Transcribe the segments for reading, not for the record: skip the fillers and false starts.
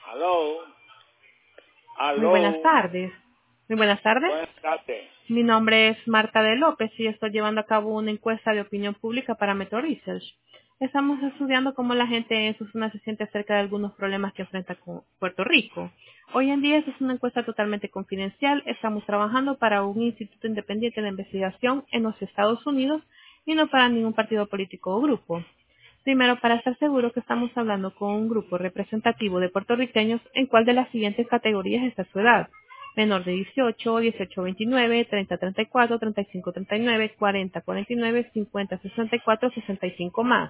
Aló, Muy buenas aló, tardes. Muy buenas tardes. buenas tardes. Mi nombre es Marta de López y estoy llevando a cabo una encuesta de opinión pública para Metro Research. Estamos estudiando cómo la gente en su zona se siente acerca de algunos problemas que enfrenta con Puerto Rico. Hoy en día esta es una encuesta totalmente confidencial. Estamos trabajando para un instituto independiente de investigación en los Estados Unidos y no para ningún partido político o grupo. Primero, para estar seguro que estamos hablando con un grupo representativo de puertorriqueños, ¿en cuál de las siguientes categorías está su edad? Menor de 18, 18 a 29, 30 a 34, 35 a 39, 40 a 49, 50 a 64, 65 más.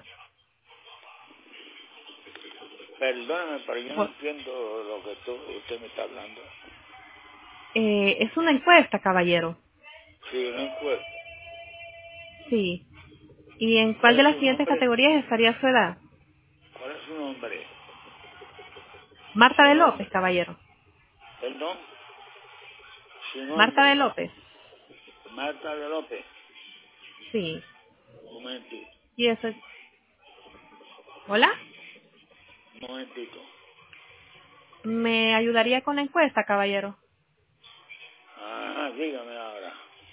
Perdóname, pero yo no Bu- entiendo lo que usted me está hablando. Es una encuesta, caballero. Sí, una encuesta. Sí. ¿Y en cuál ¿Cuál de es las su siguientes nombre? categorías estaría su edad? ¿Cuál es su nombre? Marta Su de López, nombre. caballero. Perdón, su Marta de nombre. López. Marta de López. Sí. Un momentito, ¿Y eso es? ¿Hola? un momentito. ¿Me ayudaría con la encuesta, caballero? Ah, dígame ahora.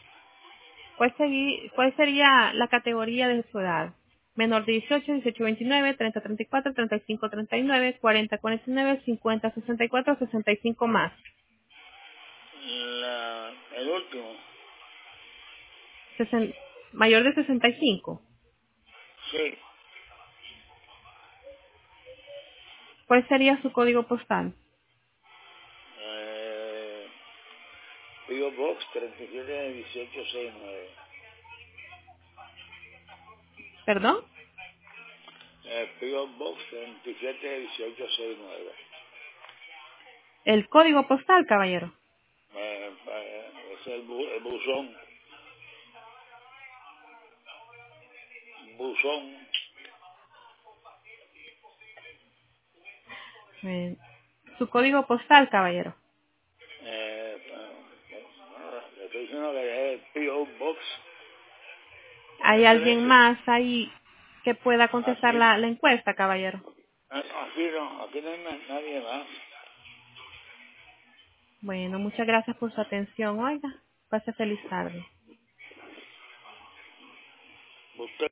¿Cuál sería la categoría de su edad? Menor de 18, 18 a 29, 30 a 34, 35 a 39, 40 a 49, 50 a 64, 65 más. El último. Sesen- Mayor de 65. Sí. ¿Cuál sería su código postal? Eh, P.O. Box 371869. ¿Perdón? P.O. Box 371869. El código postal, caballero. Es el buzón. Buzón. Eh, Su código postal, caballero. Le estoy diciendo que es el P.O. Box. ¿Hay Ese alguien es ese. más ahí que pueda contestar Aquí, la encuesta, caballero? aquí no hay nadie más. Bueno, muchas gracias por su atención. Oiga, pase feliz tarde. Usted